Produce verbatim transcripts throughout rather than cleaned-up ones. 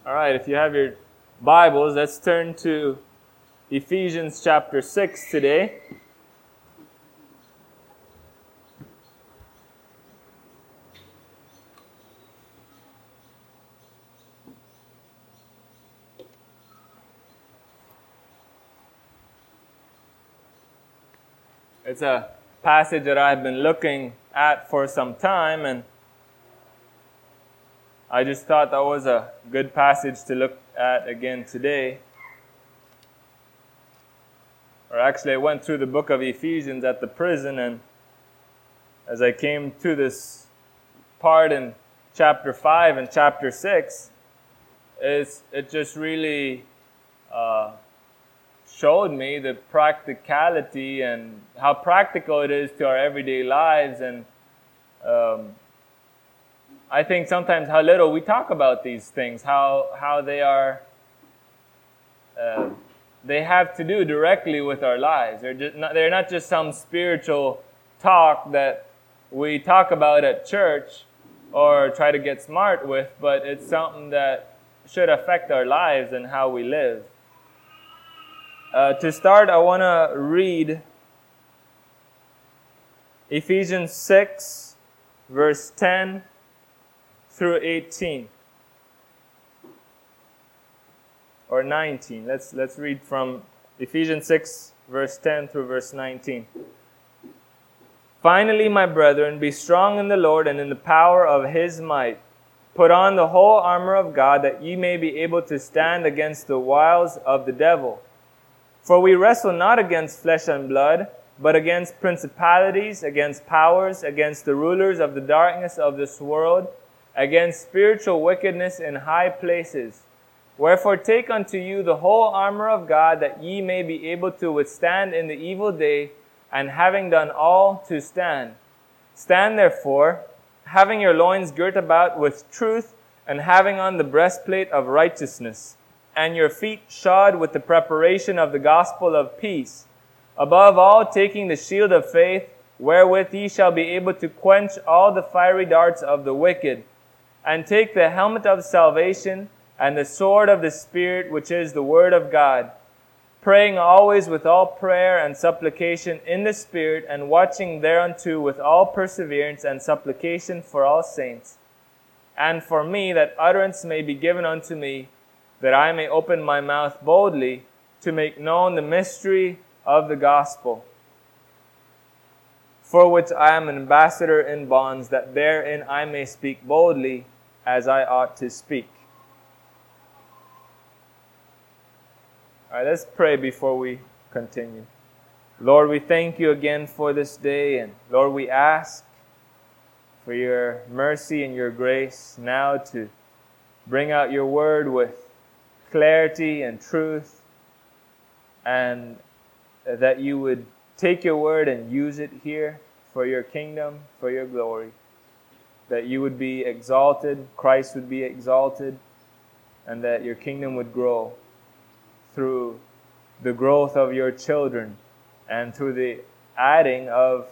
All right, if you have your Bibles, let's turn to Ephesians chapter six today. It's a passage that I've been looking at for some time, and I just thought that was a good passage to look at again today. Or actually, I went through the book of Ephesians at the prison, and as I came to this part in chapter five and chapter six, it's, it just really uh, showed me the practicality and how practical it is to our everyday lives, and um, I think sometimes how little we talk about these things, how how they are, uh, they have to do directly with our lives. They're just not, they're not just some spiritual talk that we talk about at church or try to get smart with, but it's something that should affect our lives and how we live. Uh, to start, I want to read Ephesians six, verse ten through eighteen. Or nineteen. Let's let's read from Ephesians six, verse ten through verse nineteen. Finally, my brethren, be strong in the Lord and in the power of His might. Put on the whole armor of God, that ye may be able to stand against the wiles of the devil. For we wrestle not against flesh and blood, but against principalities, against powers, against the rulers of the darkness of this world, against spiritual wickedness in high places. Wherefore take unto you the whole armor of God, that ye may be able to withstand in the evil day, and having done all, to stand. Stand therefore, having your loins girt about with truth, and having on the breastplate of righteousness, and your feet shod with the preparation of the gospel of peace. Above all, taking the shield of faith, wherewith ye shall be able to quench all the fiery darts of the wicked. And take the helmet of salvation, and the sword of the Spirit, which is the word of God, praying always with all prayer and supplication in the Spirit, and watching thereunto with all perseverance and supplication for all saints. And for me, that utterance may be given unto me, that I may open my mouth boldly to make known the mystery of the gospel, for which I am an ambassador in bonds, that therein I may speak boldly as I ought to speak. All right, let's pray before we continue. Lord, we thank you again for this day, and Lord, we ask for your mercy and your grace now to bring out your word with clarity and truth, and that you would take your word and use it here for your kingdom, for your glory. That you would be exalted, Christ would be exalted, and that your kingdom would grow through the growth of your children and through the adding of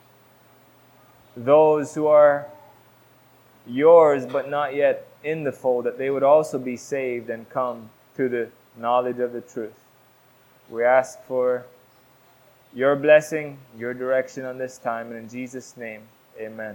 those who are yours but not yet in the fold, that they would also be saved and come to the knowledge of the truth. We ask for your blessing, your direction on this time, and in Jesus' name, amen.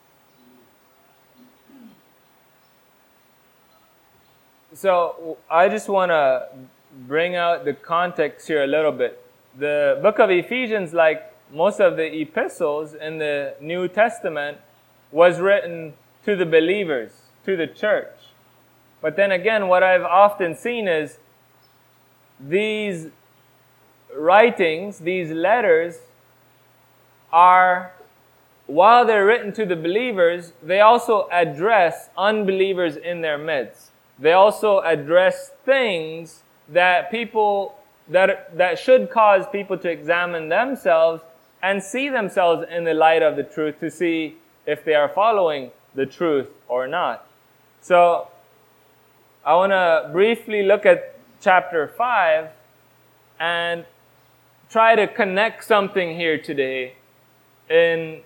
So I just want to bring out the context here a little bit. The book of Ephesians, like most of the epistles in the New Testament, was written to the believers, to the church. But then again, what I've often seen is these writings, these letters, are, while they're written to the believers, they also address unbelievers in their midst. They also address things that people, that, that should cause people to examine themselves and see themselves in the light of the truth, to see if they are following the truth or not. So, I want to briefly look at chapter five and try to connect something here today in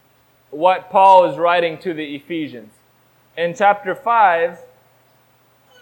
what Paul is writing to the Ephesians. In chapter five,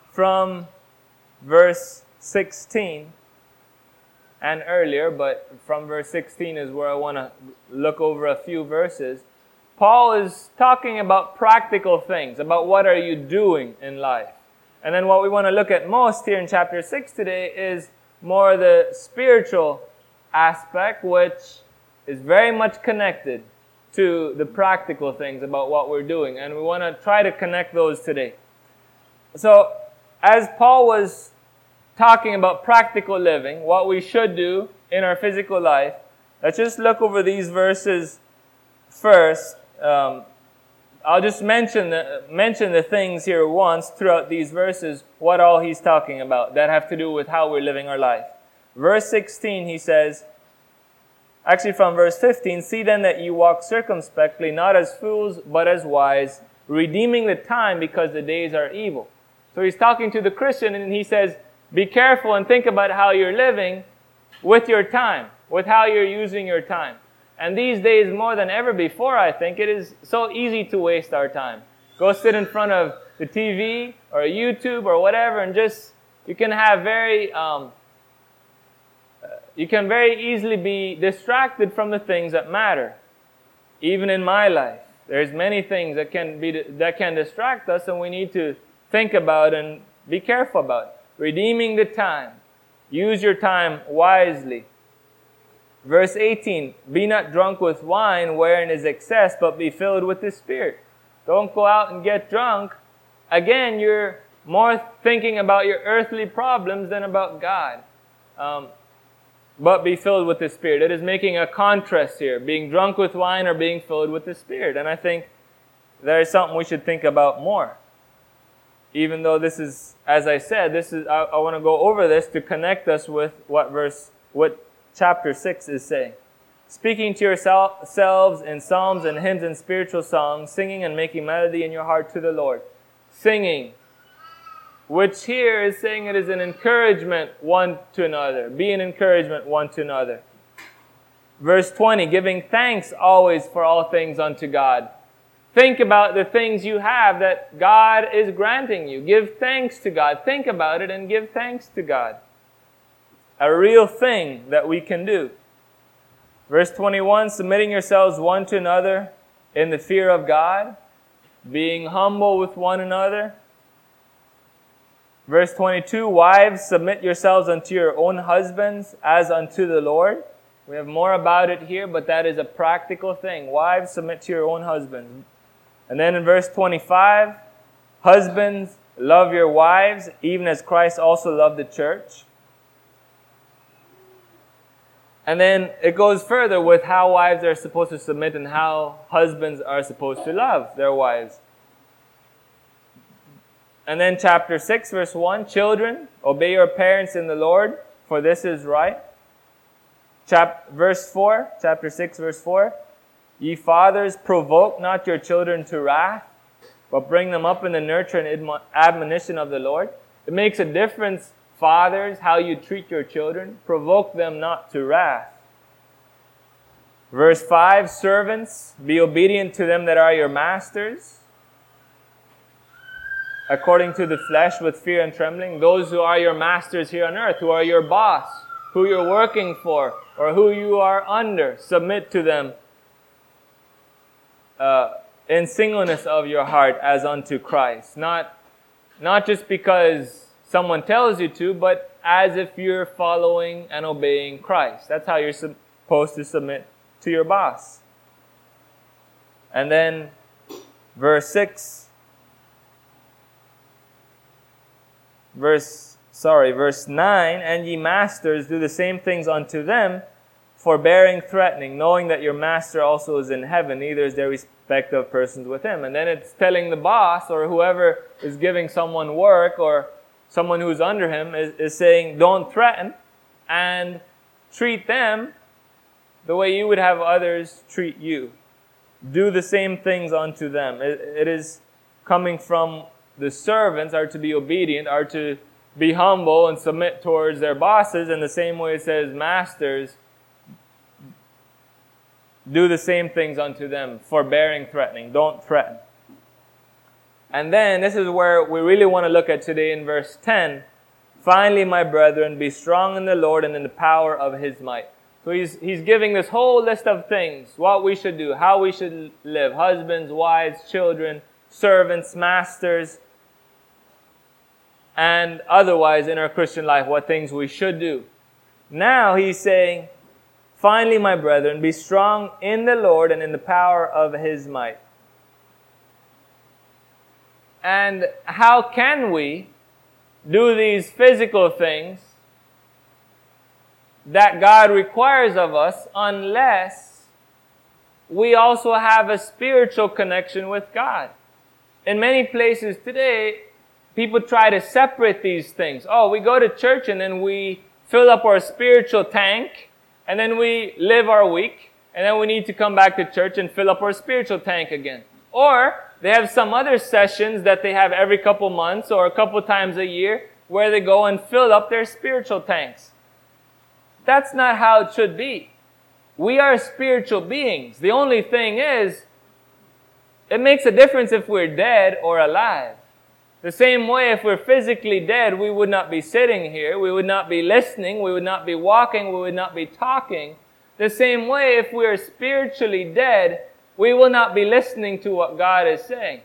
from verse sixteen and earlier, but from verse sixteen is where I want to look over a few verses. Paul is talking about practical things, about what are you doing in life. And then what we want to look at most here in chapter six today is more the spiritual aspect, which is very much connected to the practical things about what we're doing. And we want to try to connect those today. So, as Paul was talking about practical living, what we should do in our physical life, let's just look over these verses first. Um, I'll just mention the, mention the things here once throughout these verses, what all he's talking about that have to do with how we're living our life. Verse sixteen, he says, actually from verse fifteen, "See then that you walk circumspectly, not as fools, but as wise, redeeming the time because the days are evil." So he's talking to the Christian and he says, be careful and think about how you're living with your time, with how you're using your time. And these days, more than ever before, I think, it is so easy to waste our time. Go sit in front of the T V or YouTube or whatever and just, you can have very, um, you can very easily be distracted from the things that matter. Even in my life, there's many things that can be, that can distract us, and we need to think about and be careful about. Redeeming the time. Use your time wisely. Verse eighteen, "Be not drunk with wine wherein is excess, but be filled with the Spirit." Don't go out and get drunk. Again, you're more thinking about your earthly problems than about God. Um, but be filled with the Spirit. It is making a contrast here, being drunk with wine or being filled with the Spirit. And I think there is something we should think about more. Even though this is, as I said, this is I, I want to go over this to connect us with what verse, what chapter six is saying. "Speaking to yourselves in psalms and hymns and spiritual songs, singing and making melody in your heart to the Lord." Singing, which here is saying it is an encouragement one to another. Be an encouragement one to another. Verse twenty, "Giving thanks always for all things unto God." Think about the things you have that God is granting you. Give thanks to God. Think about it and give thanks to God. A real thing that we can do. Verse twenty-one, "Submitting yourselves one to another in the fear of God." Being humble with one another. Verse twenty-two, "Wives, submit yourselves unto your own husbands as unto the Lord." We have more about it here, but that is a practical thing. Wives, submit to your own husbands. And then in verse twenty-five, "Husbands, love your wives, even as Christ also loved the church." And then it goes further with how wives are supposed to submit and how husbands are supposed to love their wives. And then chapter six, verse one, "Children, obey your parents in the Lord, for this is right." Chap- verse four, chapter six, verse four, "Ye fathers, provoke not your children to wrath, but bring them up in the nurture and admonition of the Lord." It makes a difference, fathers, how you treat your children. Provoke them not to wrath. Verse five, "Servants, be obedient to them that are your masters, according to the flesh with fear and trembling." Those who are your masters here on earth, who are your boss, who you're working for, or who you are under, submit to them uh, in singleness of your heart as unto Christ. Not, not just because someone tells you to, but as if you're following and obeying Christ. That's how you're supposed to submit to your boss. And then verse six, verse, sorry, verse nine, "And ye masters, do the same things unto them, forbearing, threatening, knowing that your master also is in heaven, neither is there respect of persons with him." And then it's telling the boss or whoever is giving someone work or someone who's under him is, is saying, don't threaten and treat them the way you would have others treat you. Do the same things unto them. It, it is coming from the servants are to be obedient, are to be humble and submit towards their bosses. In the same way it says, masters, do the same things unto them, forbearing, threatening. Don't threaten. And then this is where we really want to look at today in verse ten. Finally, my brethren, be strong in the Lord and in the power of His might. So he's, he's giving this whole list of things, what we should do, how we should live, husbands, wives, children, servants, masters, and otherwise in our Christian life, what things we should do. Now he's saying, finally, my brethren, be strong in the Lord and in the power of His might. And how can we do these physical things that God requires of us unless we also have a spiritual connection with God? In many places today, people try to separate these things. Oh, we go to church and then we fill up our spiritual tank and then we live our week and then we need to come back to church and fill up our spiritual tank again. Or they have some other sessions that they have every couple months or a couple times a year where they go and fill up their spiritual tanks. That's not how it should be. We are spiritual beings. The only thing is, it makes a difference if we're dead or alive. The same way, if we're physically dead, we would not be sitting here, we would not be listening, we would not be walking, we would not be talking. The same way, if we are spiritually dead, we will not be listening to what God is saying.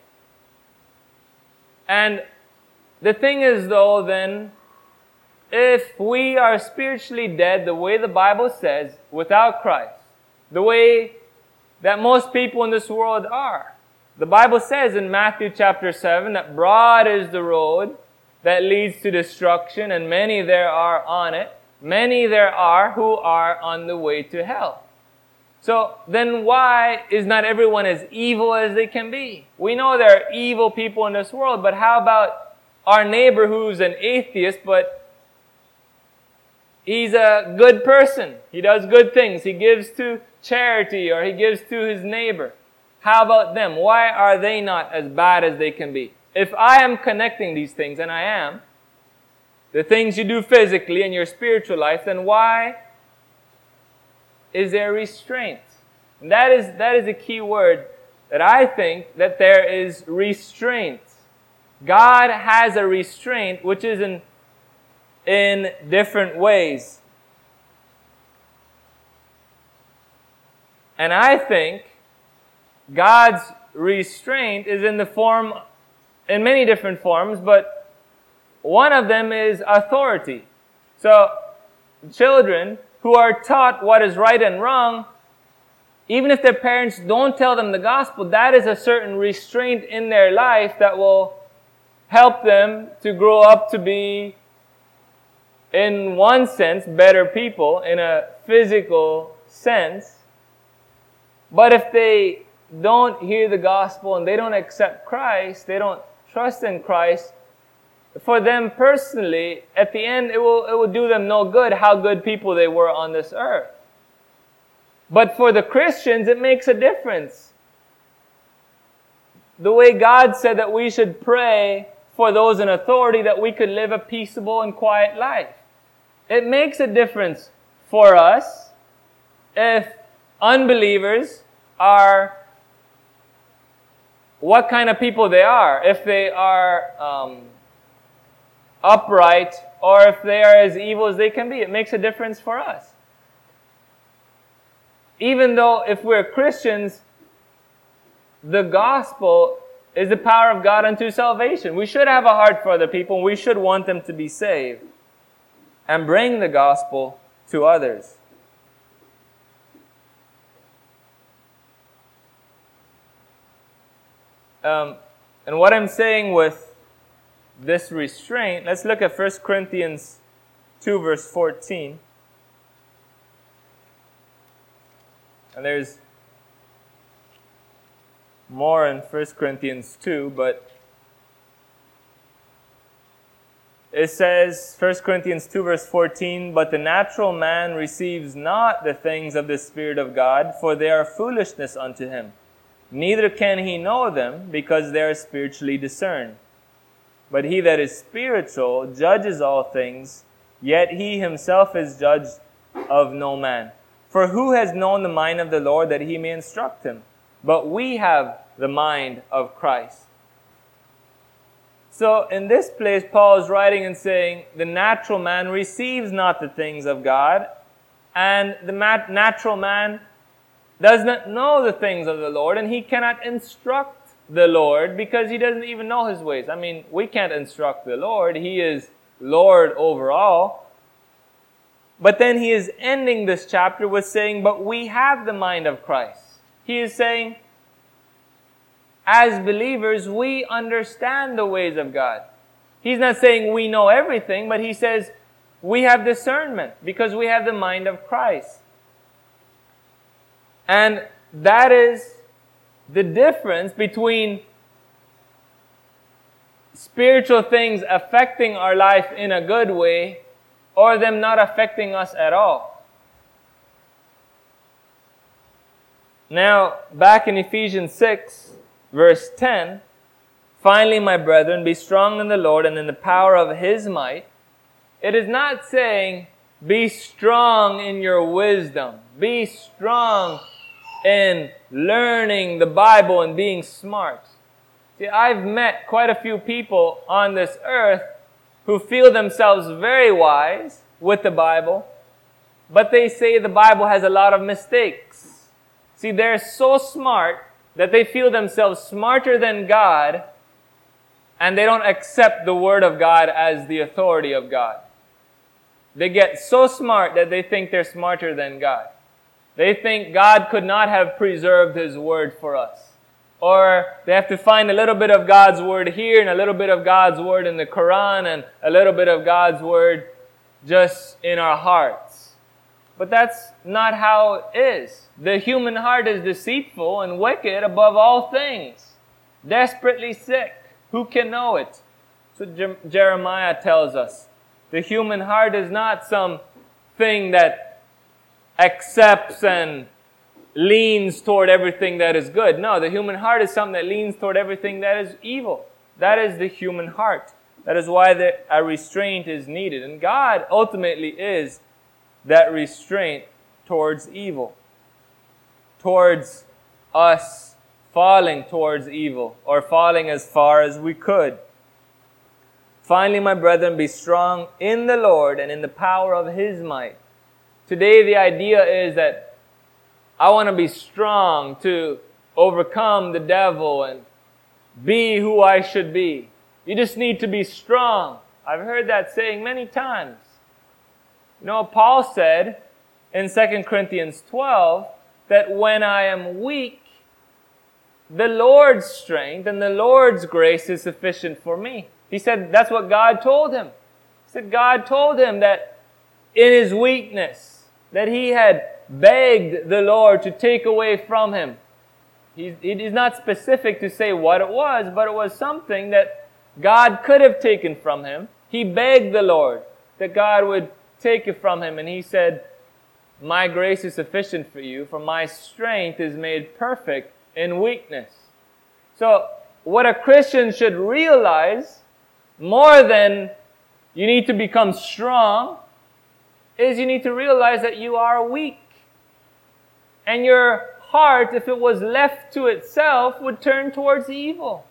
And the thing is, though, then, if we are spiritually dead the way the Bible says, without Christ, the way that most people in this world are, the Bible says in Matthew chapter seven that broad is the road that leads to destruction, and many there are on it. Many there are who are on the way to hell. So then why is not everyone as evil as they can be? We know there are evil people in this world, but how about our neighbor who's an atheist, but he's a good person. He does good things. He gives to charity or he gives to his neighbor. How about them? Why are they not as bad as they can be? If I am connecting these things, and I am, the things you do physically in your spiritual life, then why is there restraint? And that is, that is a key word that I think that there is restraint. God has a restraint which is in, in different ways. And I think God's restraint is in the form, in many different forms, but one of them is authority. So, children who are taught what is right and wrong, even if their parents don't tell them the gospel, that is a certain restraint in their life that will help them to grow up to be, in one sense, better people, in a physical sense. But if they don't hear the gospel and they don't accept Christ, they don't trust in Christ, for them personally, at the end, it will, it will do them no good how good people they were on this earth. But for the Christians, it makes a difference. The way God said that we should pray for those in authority, that we could live a peaceable and quiet life. It makes a difference for us if unbelievers are what kind of people they are. If they are um, upright or if they are as evil as they can be. It makes a difference for us. Even though if we're Christians, the gospel is the power of God unto salvation. We should have a heart for other people. We should want them to be saved and bring the gospel to others. Um, and what I'm saying with this restraint, let's look at First Corinthians two verse fourteen. And there's more in First Corinthians two, but it says, First Corinthians two verse fourteen, "But the natural man receives not the things of the Spirit of God, for they are foolishness unto him. Neither can he know them, because they are spiritually discerned. But he that is spiritual judges all things, yet he himself is judged of no man. For who has known the mind of the Lord that he may instruct him? But we have the mind of Christ." So in this place, Paul is writing and saying, the natural man receives not the things of God, and the mat- natural man does not know the things of the Lord, and he cannot instruct the Lord because he doesn't even know his ways. I mean, we can't instruct the Lord. He is Lord over all. But then he is ending this chapter with saying, but we have the mind of Christ. He is saying, as believers, we understand the ways of God. He's not saying we know everything, but he says we have discernment because we have the mind of Christ. And that is the difference between spiritual things affecting our life in a good way or them not affecting us at all. Now, back in Ephesians six, verse ten, finally, my brethren, be strong in the Lord and in the power of His might. It is not saying, be strong in your wisdom. Be strong in learning the Bible and being smart. See, I've met quite a few people on this earth who feel themselves very wise with the Bible, but they say the Bible has a lot of mistakes. See, they're so smart that they feel themselves smarter than God, and they don't accept the Word of God as the authority of God. They get so smart that they think they're smarter than God. They think God could not have preserved His Word for us. Or they have to find a little bit of God's Word here and a little bit of God's Word in the Quran and a little bit of God's Word just in our hearts. But that's not how it is. The human heart is deceitful and wicked above all things, desperately sick. Who can know it? So Je- Jeremiah tells us. The human heart is not some thing that accepts and leans toward everything that is good. No, the human heart is something that leans toward everything that is evil. That is the human heart. That is why the, a restraint is needed. And God ultimately is that restraint towards evil. Towards us falling towards evil, or falling as far as we could. Finally, my brethren, be strong in the Lord and in the power of His might. Today, the idea is that I want to be strong to overcome the devil and be who I should be. You just need to be strong. I've heard that saying many times. You know, Paul said in Second Corinthians twelve that when I am weak, the Lord's strength and the Lord's grace is sufficient for me. He said that's what God told him. He said God told him that in his weakness, that he had begged the Lord to take away from him. He, it is not specific to say what it was, but it was something that God could have taken from him. He begged the Lord that God would take it from him, and he said, my grace is sufficient for you, for my strength is made perfect in weakness. So, what a Christian should realize, more than you need to become strong, is you need to realize that you are weak. And your heart, if it was left to itself, would turn towards evil.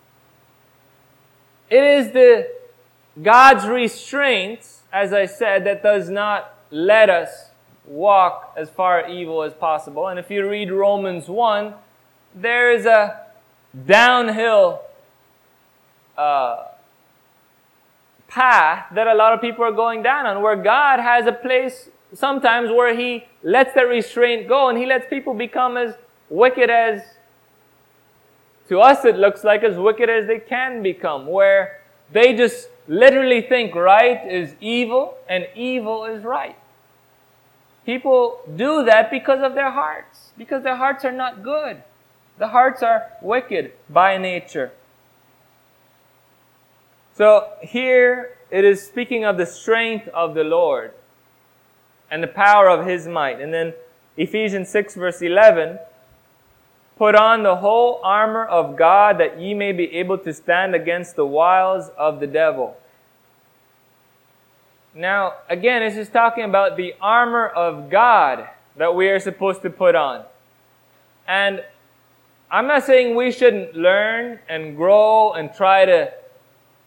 It is the God's restraints, as I said, that does not let us walk as far evil as possible. And if you read Romans one, there is a downhill uh, path that a lot of people are going down on, where God has a place sometimes where He lets that restraint go and He lets people become as wicked as, to us it looks like, as wicked as they can become, where they just literally think right is evil and evil is right. People do that because of their hearts, because their hearts are not good. The hearts are wicked by nature. So here it is speaking of the strength of the Lord and the power of His might. And then Ephesians six verse eleven, put on the whole armor of God that ye may be able to stand against the wiles of the devil. Now, again, this is talking about the armor of God that we are supposed to put on. And I'm not saying we shouldn't learn and grow and try to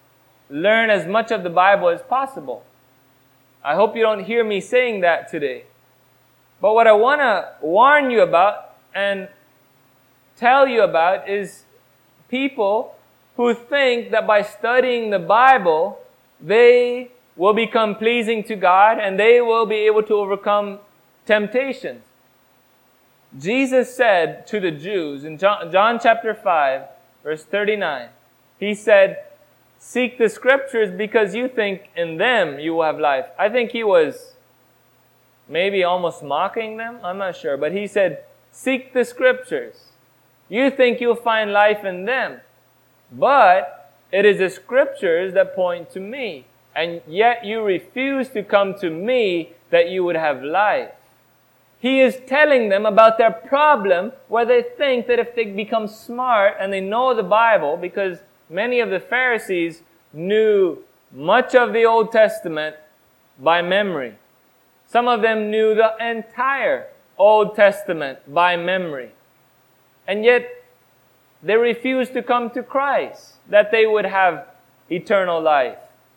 learn as much of the Bible as possible. I hope you don't hear me saying that today. But what I want to warn you about and tell you about is people who think that by studying the Bible, they will become pleasing to God and they will be able to overcome temptations. Jesus said to the Jews in John, John chapter five, verse thirty-nine, He said, "Seek the Scriptures because you think in them you will have life." I think He was maybe almost mocking them. I'm not sure. But He said, "Seek the Scriptures. You think you'll find life in them. But it is the Scriptures that point to me. And yet you refuse to come to me that you would have life." He is telling them about their problem where they think that if they become smart and they know the Bible, because many of the Pharisees knew much of the Old Testament by memory. Some of them knew the entire Old Testament by memory. And yet they refused to come to Christ, that they would have eternal life.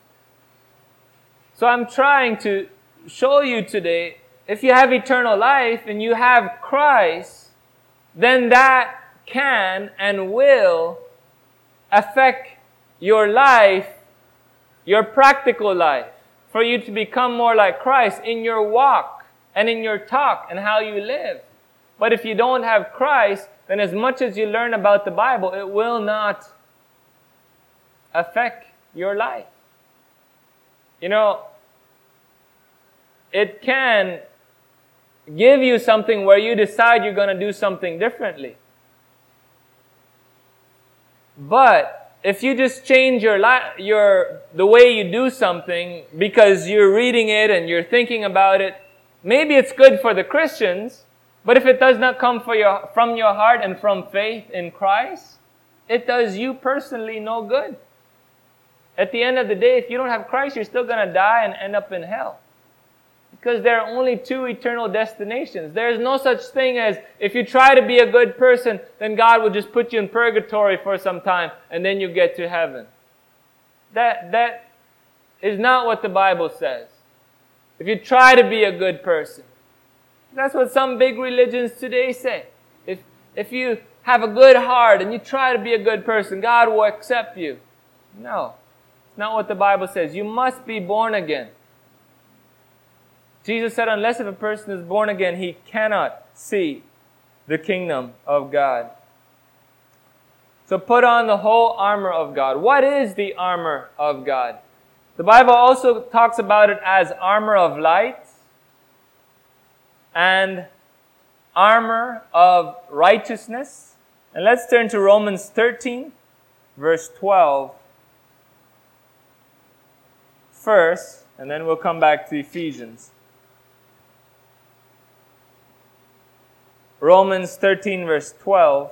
So I'm trying to show you today, if you have eternal life and you have Christ, then that can and will affect your life, your practical life, for you to become more like Christ in your walk and in your talk and how you live. But if you don't have Christ, then as much as you learn about the Bible, it will not affect your life. You know, it can give you something where you decide you're going to do something differently. But if you just change your li- your the way you do something because you're reading it and you're thinking about it, maybe it's good for the Christians, but if it does not come for your, from your heart and from faith in Christ, it does you personally no good. At the end of the day, if you don't have Christ, you're still going to die and end up in hell. Because there are only two eternal destinations. There is no such thing as, if you try to be a good person, then God will just put you in purgatory for some time, and then you get to heaven. That, that is not what the Bible says. If you try to be a good person. That's what some big religions today say. If, if you have a good heart and you try to be a good person, God will accept you. No. It's not what the Bible says. You must be born again. Jesus said, unless if a person is born again, he cannot see the kingdom of God. So put on the whole armor of God. What is the armor of God? The Bible also talks about it as armor of light and armor of righteousness. And let's turn to Romans thirteen, verse twelve first, and then we'll come back to Ephesians. Romans thirteen, verse twelve.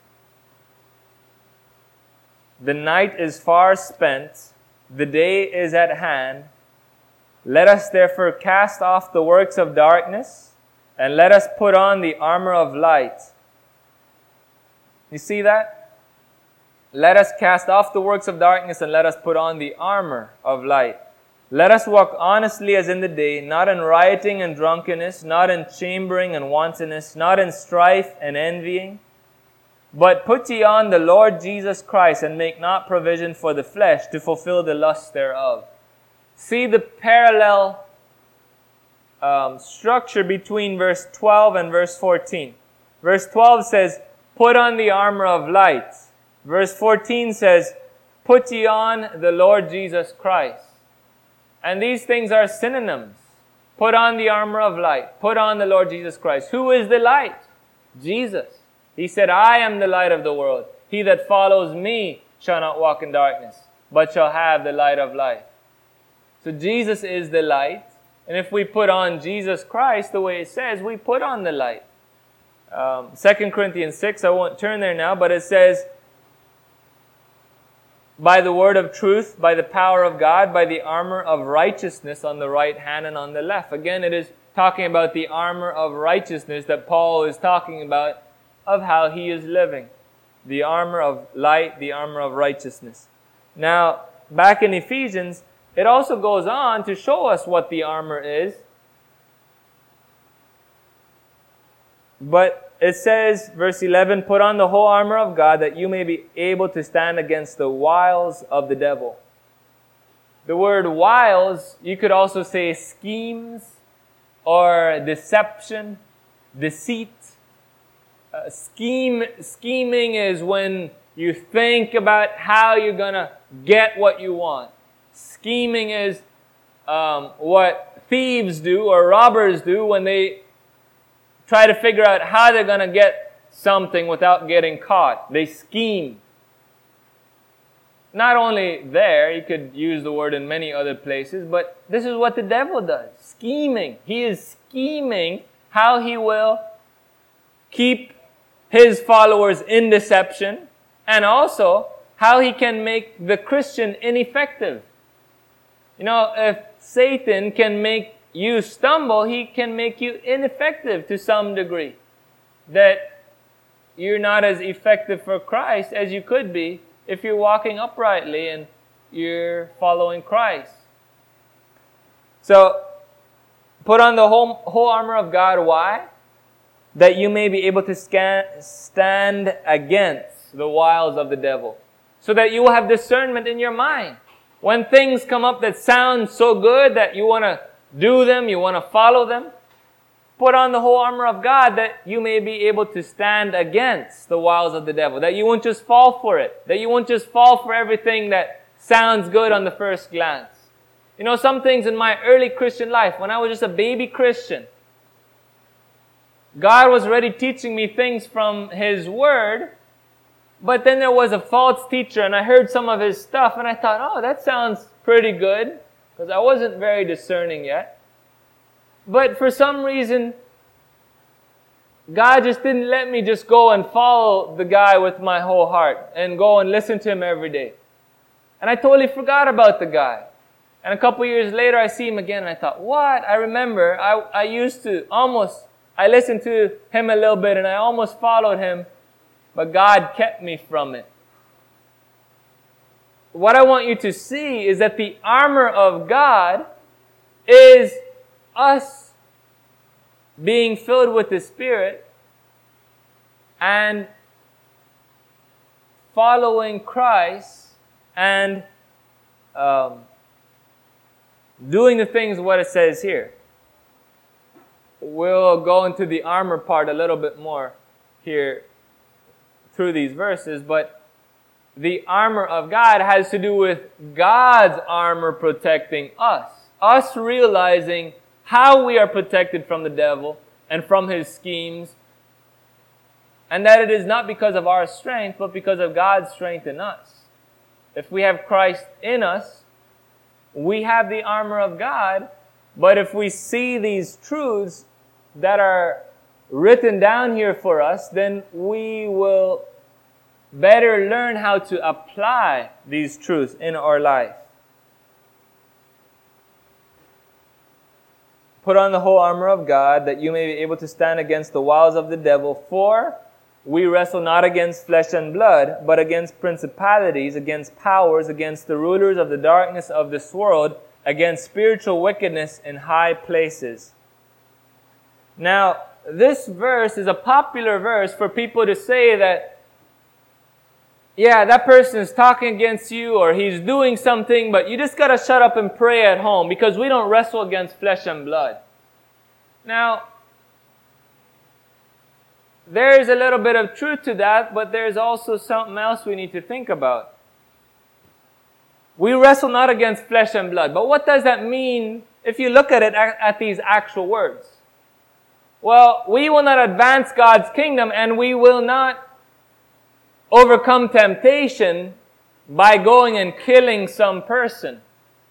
The night is far spent, the day is at hand. Let us therefore cast off the works of darkness, and let us put on the armor of light. You see that? Let us cast off the works of darkness, and let us put on the armor of light. Let us walk honestly as in the day, not in rioting and drunkenness, not in chambering and wantonness, not in strife and envying. But put ye on the Lord Jesus Christ, and make not provision for the flesh to fulfill the lusts thereof. See the parallel um, structure between verse twelve and verse fourteen. Verse twelve says, put on the armor of light. Verse fourteen says, put ye on the Lord Jesus Christ. And these things are synonyms. Put on the armor of light. Put on the Lord Jesus Christ. Who is the light? Jesus. He said, I am the light of the world. He that follows me shall not walk in darkness, but shall have the light of life. So Jesus is the light. And if we put on Jesus Christ, the way it says, we put on the light. Um, Second Corinthians six, I won't turn there now, but it says, by the word of truth, by the power of God, by the armor of righteousness on the right hand and on the left. Again, it is talking about the armor of righteousness that Paul is talking about, of how he is living. The armor of light, the armor of righteousness. Now, back in Ephesians, it also goes on to show us what the armor is. But it says, verse eleven, put on the whole armor of God that you may be able to stand against the wiles of the devil. The word wiles, you could also say schemes or deception, deceit. Uh, scheme, scheming is when you think about how you're going to get what you want. Scheming is um, what thieves do or robbers do when they try to figure out how they're going to get something without getting caught. They scheme. Not only there, you could use the word in many other places, but this is what the devil does. Scheming. He is scheming how he will keep his followers in deception, and also how he can make the Christian ineffective. You know, if Satan can make you stumble, he can make you ineffective to some degree. That you're not as effective for Christ as you could be if you're walking uprightly and you're following Christ. So, put on the whole, whole armor of God. Why? That you may be able to scan, stand against the wiles of the devil. So that you will have discernment in your mind. When things come up that sound so good that you want to do them, you want to follow them, put on the whole armor of God that you may be able to stand against the wiles of the devil. That you won't just fall for it. That you won't just fall for everything that sounds good on the first glance. You know, some things in my early Christian life, when I was just a baby Christian, God was already teaching me things from His Word, but then there was a false teacher and I heard some of his stuff and I thought, oh, that sounds pretty good, because I wasn't very discerning yet. But for some reason, God just didn't let me just go and follow the guy with my whole heart and go and listen to him every day. And I totally forgot about the guy. And a couple years later, I see him again and I thought, what? I remember I, I used to almost, I listened to him a little bit and I almost followed him, but God kept me from it. What I want you to see is that the armor of God is us being filled with the Spirit and following Christ and um, doing the things what it says here. We'll go into the armor part a little bit more here through these verses, but the armor of God has to do with God's armor protecting us. Us realizing how we are protected from the devil and from his schemes, and that it is not because of our strength, but because of God's strength in us. If we have Christ in us, we have the armor of God, but if we see these truths that are written down here for us, then we will better learn how to apply these truths in our life. Put on the whole armor of God that you may be able to stand against the wiles of the devil. For we wrestle not against flesh and blood, but against principalities, against powers, against the rulers of the darkness of this world, against spiritual wickedness in high places. Now, this verse is a popular verse for people to say that, yeah, that person is talking against you or he's doing something, but you just got to shut up and pray at home because we don't wrestle against flesh and blood. Now, there's a little bit of truth to that, but there's also something else we need to think about. We wrestle not against flesh and blood, but what does that mean if you look at it at these actual words? Well, we will not advance God's kingdom and we will not overcome temptation by going and killing some person.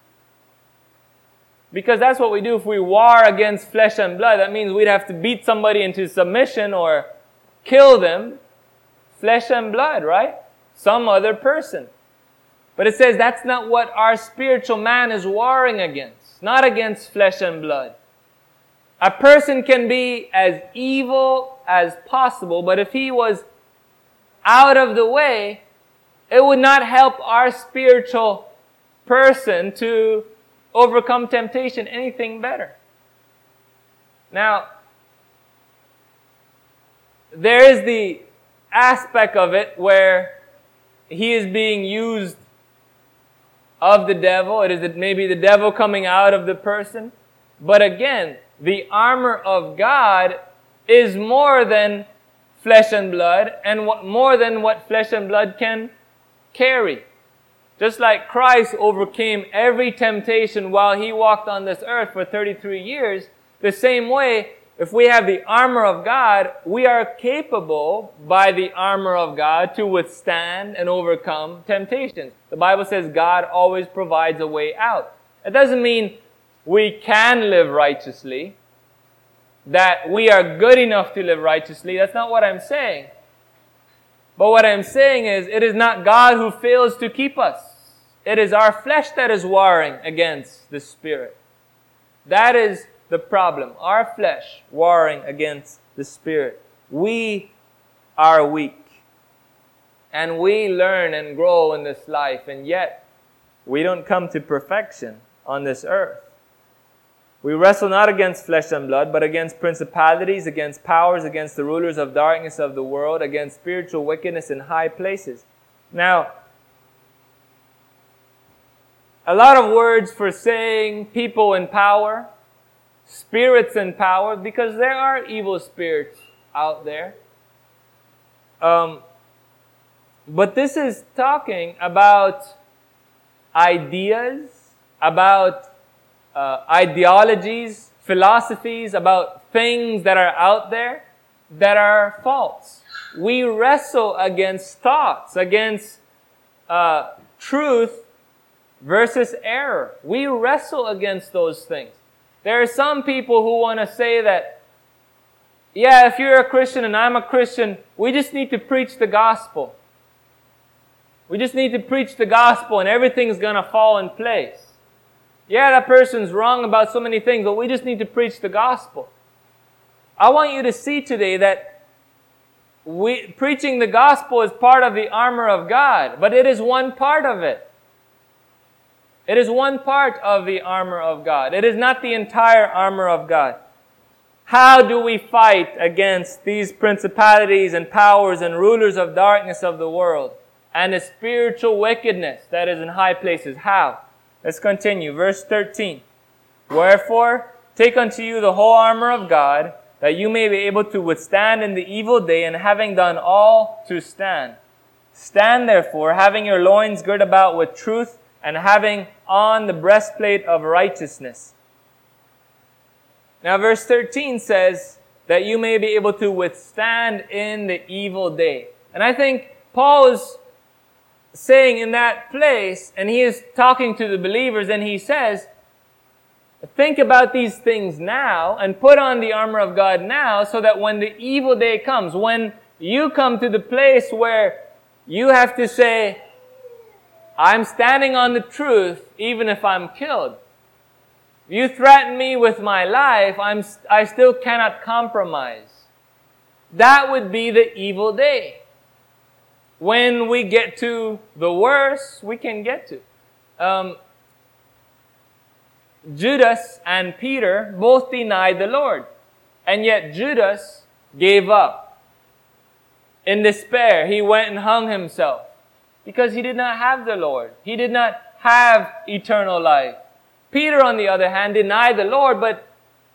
Because that's what we do if we war against flesh and blood. That means we'd have to beat somebody into submission or kill them. Flesh and blood, right? Some other person. But it says that's not what our spiritual man is warring against. Not against flesh and blood. A person can be as evil as possible, but if he was out of the way, it would not help our spiritual person to overcome temptation anything better. Now, there is the aspect of it where he is being used of the devil. It is maybe the devil coming out of the person. But again, the armor of God is more than flesh and blood, and what, more than what flesh and blood can carry. Just like Christ overcame every temptation while he walked on this earth for thirty-three years, the same way, if we have the armor of God, we are capable by the armor of God to withstand and overcome temptations. The Bible says God always provides a way out. It doesn't mean we can live righteously, that we are good enough to live righteously. That's not what I'm saying. But what I'm saying is, it is not God who fails to keep us. It is our flesh that is warring against the Spirit. That is the problem. Our flesh warring against the Spirit. We are weak. And we learn and grow in this life. And yet, we don't come to perfection on this earth. We wrestle not against flesh and blood, but against principalities, against powers, against the rulers of darkness of the world, against spiritual wickedness in high places. Now, a lot of words for saying people in power, spirits in power, because there are evil spirits out there. Um, but this is talking about ideas, about uh, ideologies, philosophies, about things that are out there that are false. We wrestle against thoughts, against uh, truth versus error. We wrestle against those things. There are some people who want to say that, yeah, if you're a Christian and I'm a Christian, we just need to preach the gospel. We just need to preach the gospel and everything's going to fall in place. Yeah, that person's wrong about so many things, but we just need to preach the gospel. I want you to see today that we, preaching the gospel is part of the armor of God, but it is one part of it. It is one part of the armor of God. It is not the entire armor of God. How do we fight against these principalities and powers and rulers of darkness of the world and the spiritual wickedness that is in high places? How? Let's continue. Verse thirteen. Wherefore, take unto you the whole armor of God, that you may be able to withstand in the evil day, and having done all, to stand. Stand therefore, having your loins girt about with truth, and having on the breastplate of righteousness. Now verse thirteen says that you may be able to withstand in the evil day. And I think Paul is saying in that place, and he is talking to the believers, and he says, think about these things now and put on the armor of God now, so that when the evil day comes, when you come to the place where you have to say, I'm standing on the truth even if I'm killed. You threaten me with my life, I'm, I still cannot compromise. That would be the evil day. When we get to the worst we can get to. Um, Judas and Peter both denied the Lord. And yet Judas gave up. In despair, he went and hung himself. Because he did not have the Lord. He did not have eternal life. Peter, on the other hand, denied the Lord, but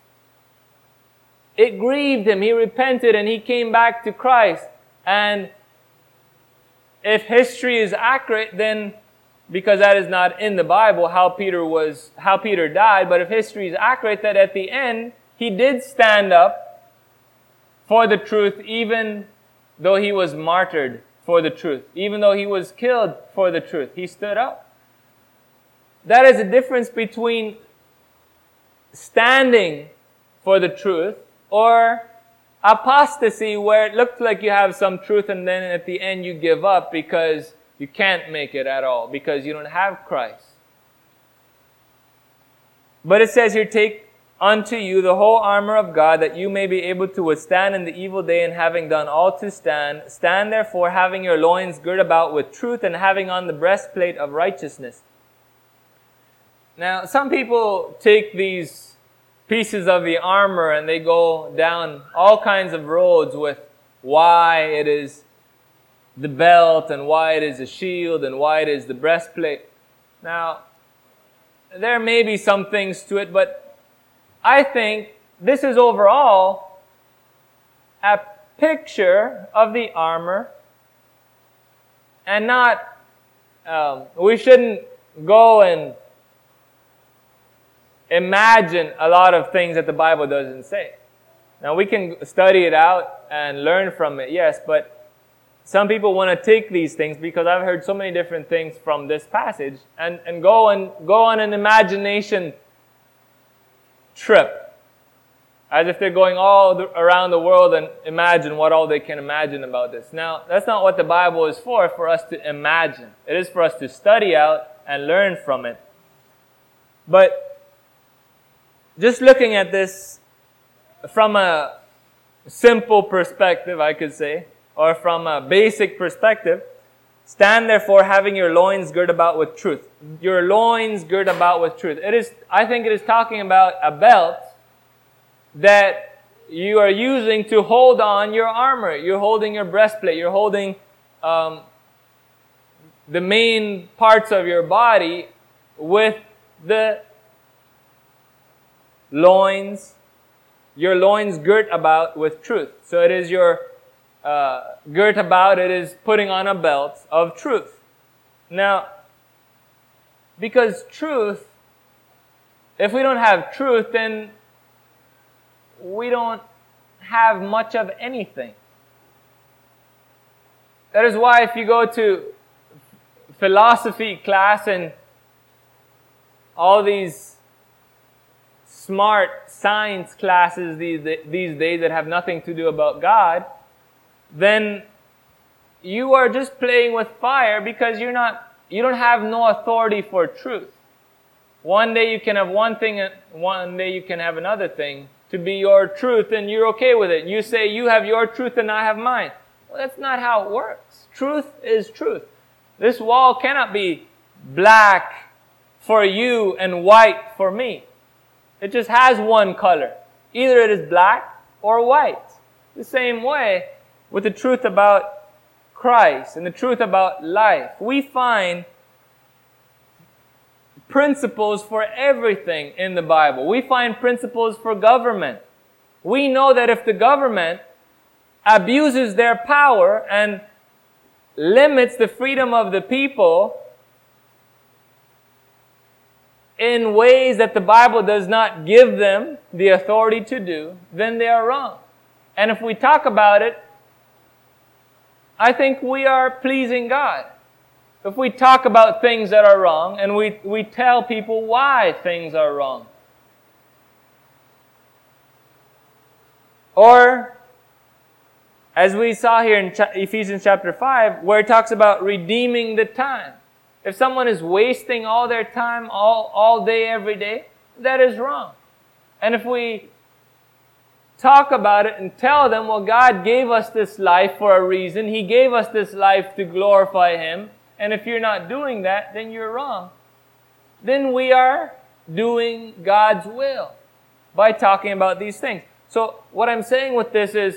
it grieved him. He repented and he came back to Christ. And if history is accurate, then, because that is not in the Bible, how Peter was, how Peter died, but if history is accurate, that at the end, he did stand up for the truth, even though he was martyred for the truth. Even though he was killed for the truth, he stood up. That is a difference between standing for the truth or apostasy, where it looks like you have some truth and then at the end you give up because you can't make it at all, because you don't have Christ. But it says here, take unto you the whole armor of God, that you may be able to withstand in the evil day, and having done all to stand. Stand therefore, having your loins girt about with truth, and having on the breastplate of righteousness. Now, some people take these pieces of the armor and they go down all kinds of roads with why it is the belt and why it is a shield and why it is the breastplate. Now, there may be some things to it, but I think this is overall a picture of the armor, and not, um, we shouldn't go and imagine a lot of things that the Bible doesn't say. Now, we can study it out and learn from it, yes, but some people want to take these things, because I've heard so many different things from this passage, and, and go and go on an imagination trip, as if they're going all the, around the world and imagine what all they can imagine about this. Now, that's not what the Bible is for, for us to imagine. It is for us to study out and learn from it. But just looking at this from a simple perspective, I could say, or from a basic perspective, stand therefore having your loins girt about with truth. Your loins girt about with truth. It is, I think it is talking about a belt that you are using to hold on your armor. You're holding your breastplate. You're holding um, the main parts of your body with the loins, your loins girt about with truth. So it is your uh, girt about, it is putting on a belt of truth. Now, because truth, if we don't have truth, then we don't have much of anything. That is why if you go to philosophy class and all these smart science classes these, these days that have nothing to do about God, then you are just playing with fire, because you're not, you don't have no authority for truth. One day you can have one thing and one day you can have another thing to be your truth, and you're okay with it. You say you have your truth and I have mine. Well, that's not how it works. Truth is truth. This wall cannot be black for you and white for me. It just has one color. Either it is black or white. The same way with the truth about Christ and the truth about life. We find principles for everything in the Bible. We find principles for government. We know that if the government abuses their power and limits the freedom of the people in ways that the Bible does not give them the authority to do, then they are wrong. And if we talk about it, I think we are pleasing God. If we talk about things that are wrong and we, we tell people why things are wrong. Or, as we saw here in Ephesians chapter five, where it talks about redeeming the time. If someone is wasting all their time all, all day, every day, that is wrong. And if we talk about it and tell them, well, God gave us this life for a reason. He gave us this life to glorify Him. And if you're not doing that, then you're wrong. Then we are doing God's will by talking about these things. So what I'm saying with this is,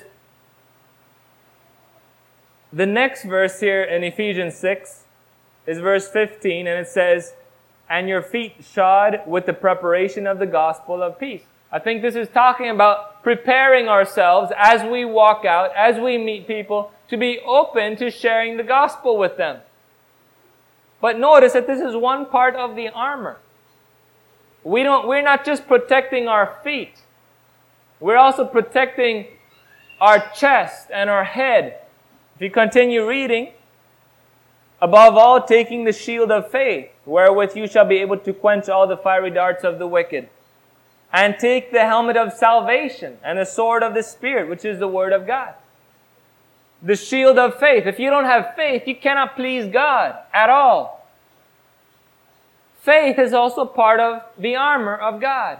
the next verse here in Ephesians six is verse fifteen, and it says, and your feet shod with the preparation of the gospel of peace. I think this is talking about preparing ourselves as we walk out, as we meet people, to be open to sharing the gospel with them. But notice that this is one part of the armor. We don't, we're not just protecting our feet. We're also protecting our chest and our head. If you continue reading, above all, taking the shield of faith, wherewith you shall be able to quench all the fiery darts of the wicked. And take the helmet of salvation and the sword of the Spirit, which is the Word of God. The shield of faith. If you don't have faith, you cannot please God at all. Faith is also part of the armor of God.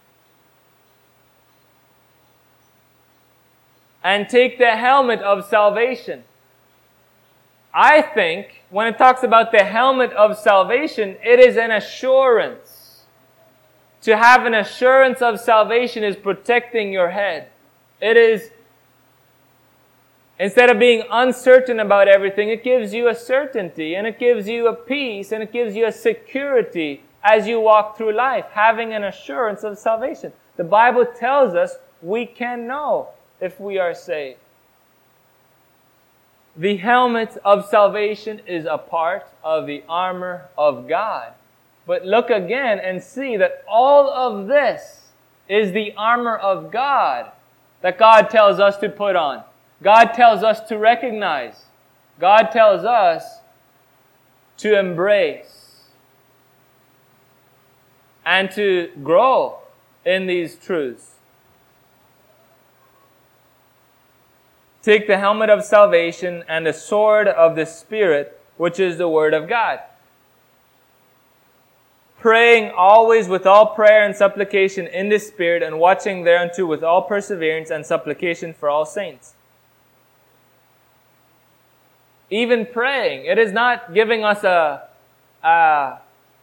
And take the helmet of salvation. I think when it talks about the helmet of salvation, it is an assurance. To have an assurance of salvation is protecting your head. It is, instead of being uncertain about everything, it gives you a certainty, and it gives you a peace, and it gives you a security as you walk through life, having an assurance of salvation. The Bible tells us we can know if we are saved. The helmet of salvation is a part of the armor of God. But look again and see that all of this is the armor of God that God tells us to put on. God tells us to recognize. God tells us to embrace and to grow in these truths. Take the helmet of salvation and the sword of the Spirit, which is the Word of God. Praying always with all prayer and supplication in the Spirit, and watching thereunto with all perseverance and supplication for all saints. Even praying, it is not giving us a, a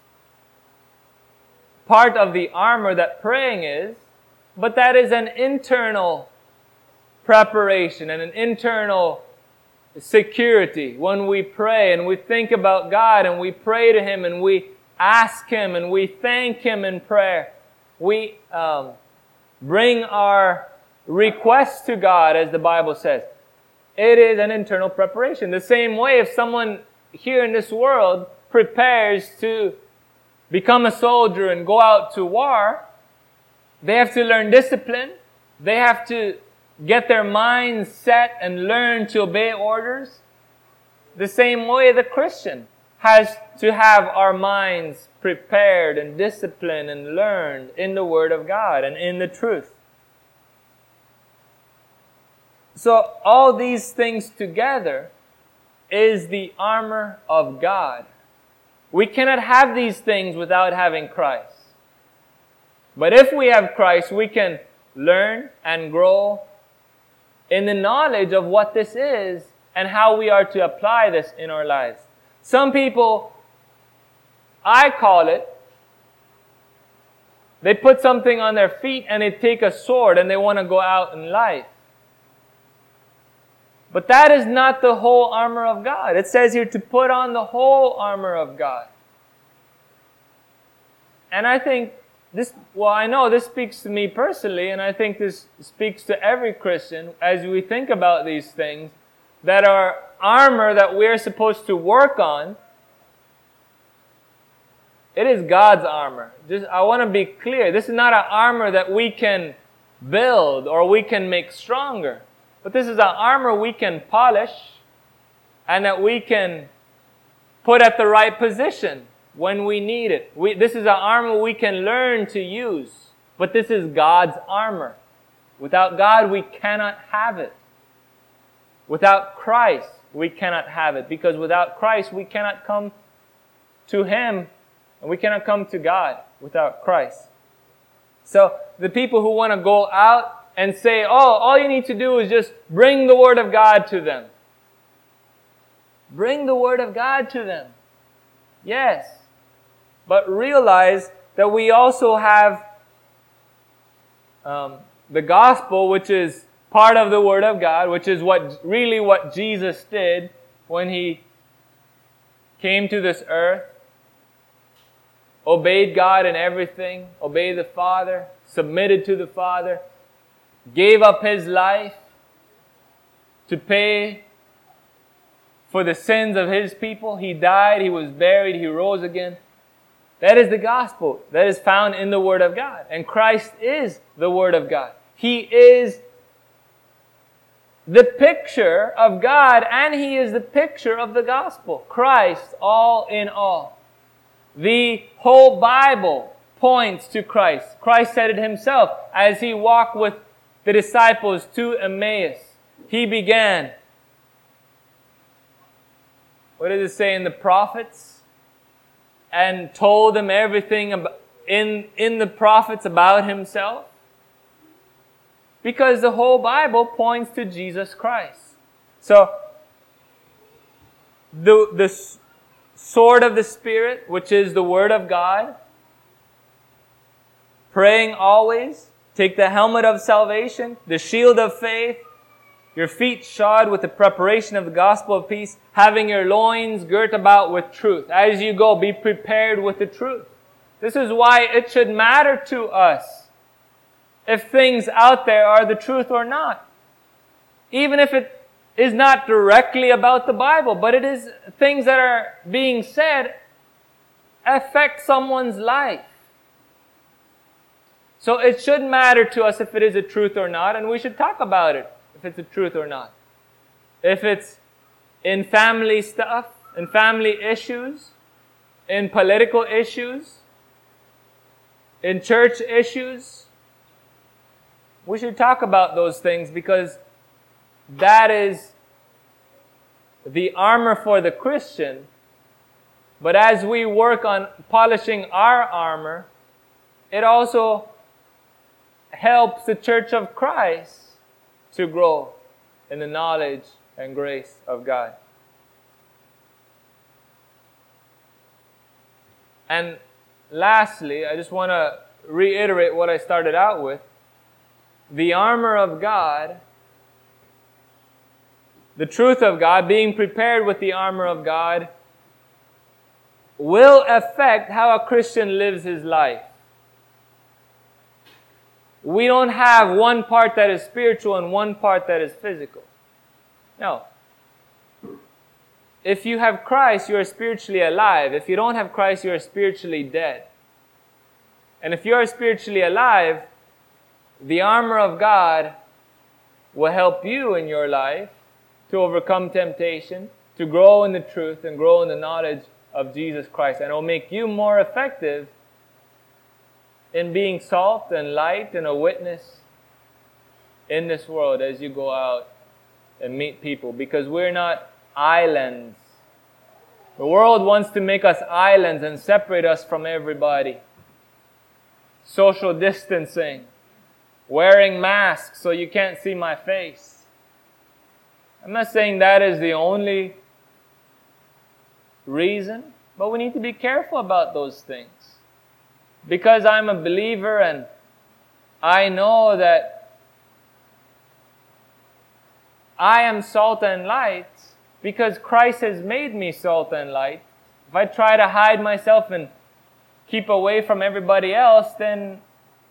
part of the armor that praying is, but that is an internal preparation and an internal security. When we pray and we think about God and we pray to Him and we ask Him and we thank Him in prayer, we um, bring our requests to God, as the Bible says. It is an internal preparation. The same way if someone here in this world prepares to become a soldier and go out to war, they have to learn discipline. They have to get their minds set and learn to obey orders. The same way the Christian has to have our minds prepared and disciplined and learned in the Word of God and in the truth. So all these things together is the armor of God. We cannot have these things without having Christ. But if we have Christ, we can learn and grow in the knowledge of what this is and how we are to apply this in our lives. Some people, I call it, they put something on their feet and they take a sword and they want to go out in life. But that is not the whole armor of God. It says here to put on the whole armor of God. And I think this, well, I know this speaks to me personally, and I think this speaks to every Christian as we think about these things, that our armor that we're supposed to work on, it is God's armor. Just, I want to be clear. This is not an armor that we can build or we can make stronger. But this is an armor we can polish and that we can put at the right position when we need it. We, this is an armor we can learn to use. But this is God's armor. Without God, we cannot have it. Without Christ, we cannot have it. Because without Christ, we cannot come to Him. And we cannot come to God without Christ. So, the people who want to go out and say, oh, all you need to do is just bring the Word of God to them. Bring the Word of God to them. Yes. But realize that we also have um, the gospel, which is part of the Word of God, which is what really what Jesus did when He came to this earth. Obeyed God in everything. Obeyed the Father. Submitted to the Father. Gave up His life to pay for the sins of His people. He died, He was buried, He rose again. That is the gospel that is found in the Word of God. And Christ is the Word of God. He is the picture of God, and He is the picture of the gospel. Christ, all in all. The whole Bible points to Christ. Christ said it Himself as He walked with the disciples to Emmaus. He began, what does it say in the prophets? And told them everything about, in, in the prophets about Himself. Because the whole Bible points to Jesus Christ. So, the, the sword of the Spirit, which is the Word of God, praying always, take the helmet of salvation, the shield of faith, your feet shod with the preparation of the gospel of peace, having your loins girt about with truth. As you go, be prepared with the truth. This is why it should matter to us if things out there are the truth or not. Even if it is not directly about the Bible, but it is things that are being said affect someone's life. So it should matter to us if it is a truth or not, and we should talk about it if it's a truth or not. If it's in family stuff, in family issues, in political issues, in church issues, we should talk about those things because that is the armor for the Christian. But as we work on polishing our armor, it also helps the church of Christ to grow in the knowledge and grace of God. And lastly, I just want to reiterate what I started out with. The armor of God, the truth of God, being prepared with the armor of God, will affect how a Christian lives his life. We don't have one part that is spiritual and one part that is physical. No. If you have Christ, you are spiritually alive. If you don't have Christ, you are spiritually dead. And if you are spiritually alive, the armor of God will help you in your life to overcome temptation, to grow in the truth and grow in the knowledge of Jesus Christ. And it will make you more effective in being salt and light and a witness in this world as you go out and meet people. Because we're not islands. The world wants to make us islands and separate us from everybody. Social distancing. Wearing masks so you can't see my face. I'm not saying that is the only reason, but we need to be careful about those things. Because I'm a believer and I know that I am salt and light because Christ has made me salt and light. If I try to hide myself and keep away from everybody else, then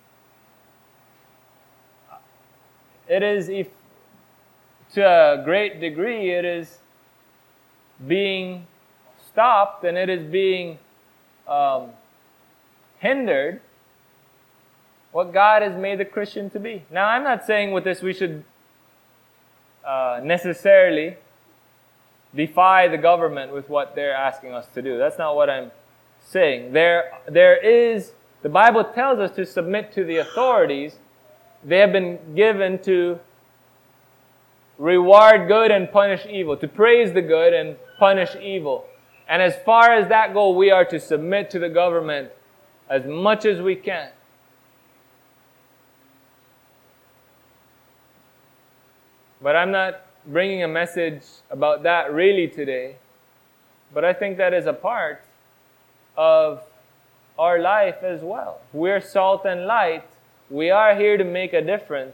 it is, if, to a great degree, it is being stopped and it is being um, hindered what God has made the Christian to be. Now, I'm not saying with this we should uh, necessarily defy the government with what they're asking us to do. That's not what I'm saying. There, there is, the Bible tells us to submit to the authorities. They have been given to reward good and punish evil, to praise the good and punish evil. And as far as that goes, we are to submit to the government as much as we can. But I'm not bringing a message about that really today. But I think that is a part of our life as well. We're salt and light. We are here to make a difference.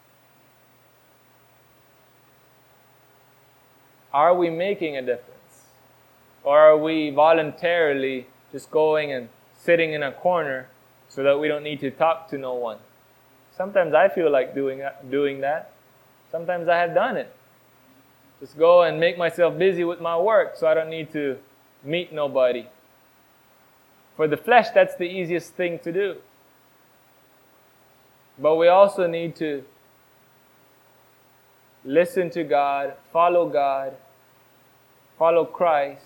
Are we making a difference? Or are we voluntarily just going and sitting in a corner so that we don't need to talk to no one? Sometimes I feel like doing that, doing that. Sometimes I have done it. Just go and make myself busy with my work so I don't need to meet nobody. For the flesh, that's the easiest thing to do. But we also need to listen to God, follow God, follow Christ,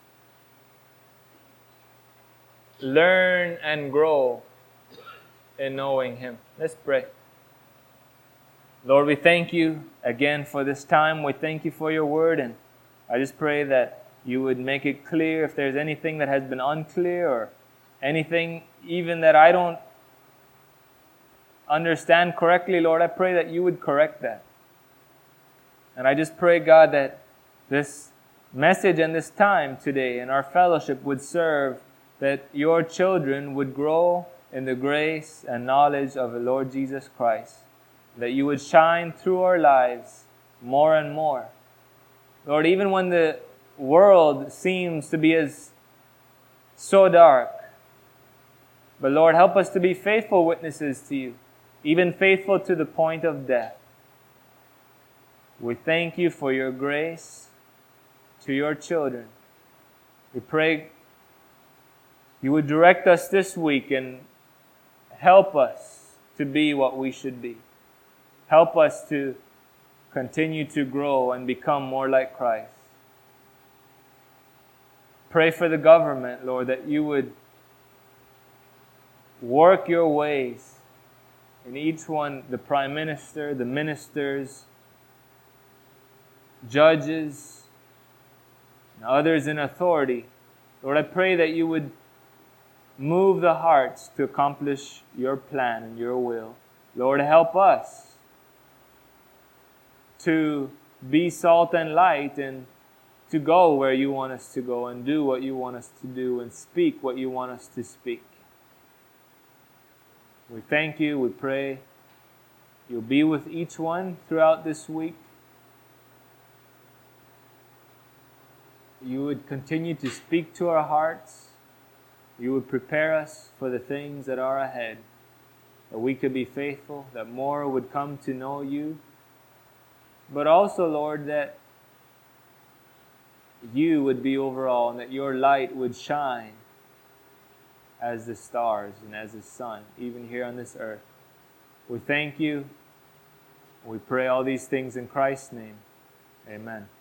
learn and grow in knowing Him. Let's pray. Lord, we thank you again for this time. We thank you for your word, and I just pray that you would make it clear if there's anything that has been unclear or anything even that I don't understand correctly, Lord. I pray that you would correct that. And I just pray, God, that this message and this time today in our fellowship would serve, that your children would grow in the grace and knowledge of the Lord Jesus Christ, that you would shine through our lives more and more. Lord, even when the world seems to be as so dark, but Lord, help us to be faithful witnesses to you, even faithful to the point of death. We thank you for your grace to your children. We pray you would direct us this week and help us to be what we should be. Help us to continue to grow and become more like Christ. Pray for the government, Lord, that you would work your ways in each one, the Prime Minister, the ministers, judges, and others in authority. Lord, I pray that you would move the hearts to accomplish your plan and your will. Lord, help us to be salt and light and to go where you want us to go and do what you want us to do and speak what you want us to speak. We thank you. We pray you'll be with each one throughout this week. You would continue to speak to our hearts. You would prepare us for the things that are ahead, that we could be faithful, that more would come to know you. But also, Lord, that you would be over all and that your light would shine as the stars and as the sun, even here on this earth. We thank you. We pray all these things in Christ's name. Amen.